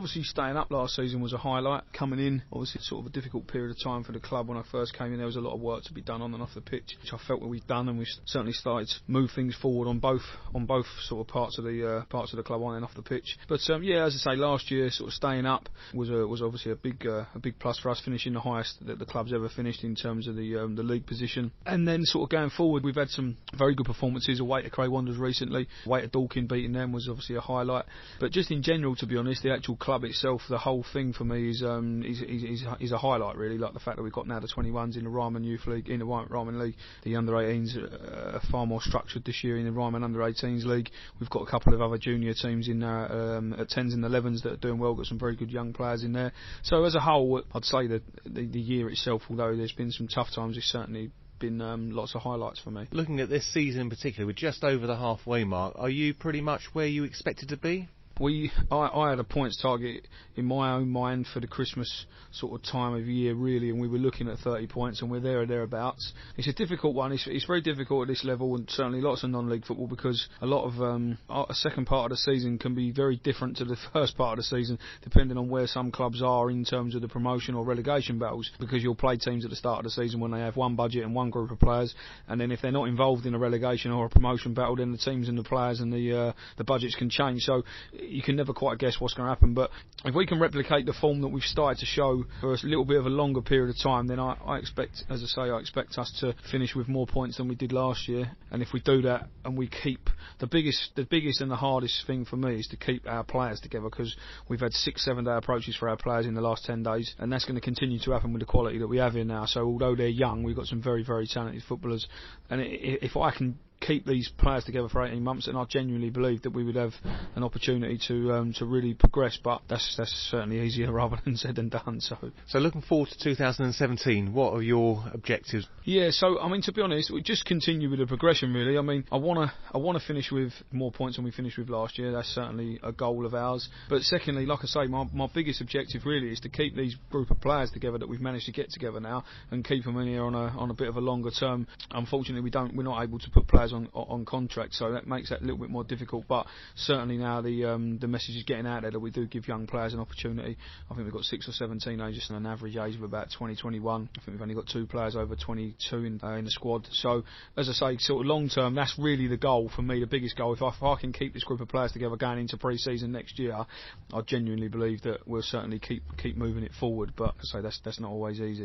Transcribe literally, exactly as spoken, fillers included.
obviously staying up last season was a highlight. Coming in, obviously it's sort of a difficult period of time for the club. When I first came in, there was a lot of work to be done on and off the pitch, which I felt that we've done, and we've certainly started to move things forward on both on both sort of parts of the uh, parts of the club on and off the pitch. But um, yeah, as I say, last year sort of staying up was a, was obviously a big uh, a big plus for us, finishing the highest that the club's ever finished in terms of the um, the league position. And then sort of going forward, we've had some very good performances away to Cray Wanderers recently. Away to Dorking, beating them was obviously a highlight. But just in general, to be honest, the actual club itself, the whole thing for me is um, is, is, is, is a highlight really. Like the fact that we've got now the twenty-ones in the Ryman Youth League, in the Ryman League, the under eighteens are far more structured this year in the Ryman under eighteens League. We've got a couple of other junior teams in there um, at tens and elevens that are doing well. Got some very good young players in there. So as a whole, I'd say that the, the year itself, although there's been some tough times, it's certainly been um, lots of highlights for me. Looking at this season in particular, we're just over the halfway mark. Are you pretty much where you expected to be? We, I, I had a points target in my own mind for the Christmas sort of time of year really, and we were looking at thirty points, and we're there or thereabouts. It's a difficult one. It's, it's very difficult at this level, and certainly lots of non-league football, because a lot of um, a second part of the season can be very different to the first part of the season, depending on where some clubs are in terms of the promotion or relegation battles. Because you'll play teams at the start of the season when they have one budget and one group of players, and then if they're not involved in a relegation or a promotion battle, then the teams and the players and the uh, the budgets can change. So you can never quite guess what's going to happen. But if we can replicate the form that we've started to show for a little bit of a longer period of time, then I, I expect, as I say, I expect us to finish with more points than we did last year. And if we do that, and we keep the biggest, the biggest and the hardest thing for me is to keep our players together, because we've had six, seven day approaches for our players in the last ten days, and that's going to continue to happen with the quality that we have here now. So although they're young, we've got some very, very talented footballers, and if I can keep these players together for eighteen months, and I genuinely believe that we would have an opportunity to um, to really progress. But that's that's certainly easier rather than said than done. So, so looking forward to two thousand seventeen, what are your objectives? Yeah, so I mean, to be honest, we just continue with the progression. Really, I mean, I wanna I wanna finish with more points than we finished with last year. That's certainly a goal of ours. But secondly, like I say, my my biggest objective really is to keep these group of players together that we've managed to get together now, and keep them in here on a on a bit of a longer term. Unfortunately, we don't we're not able to put players on on contract, so that makes that a little bit more difficult. But certainly now the um, the message is getting out there that we do give young players an opportunity. I think we've got six or seven teenagers and an average age of about twenty, twenty-one. I think we've only got two players over twenty-two in, uh, in the squad. So as I say, sort of long term, that's really the goal for me, the biggest goal. If I, if I can keep this group of players together going into pre-season next year, I genuinely believe that we'll certainly keep keep moving it forward. But as I say, that's that's not always easy.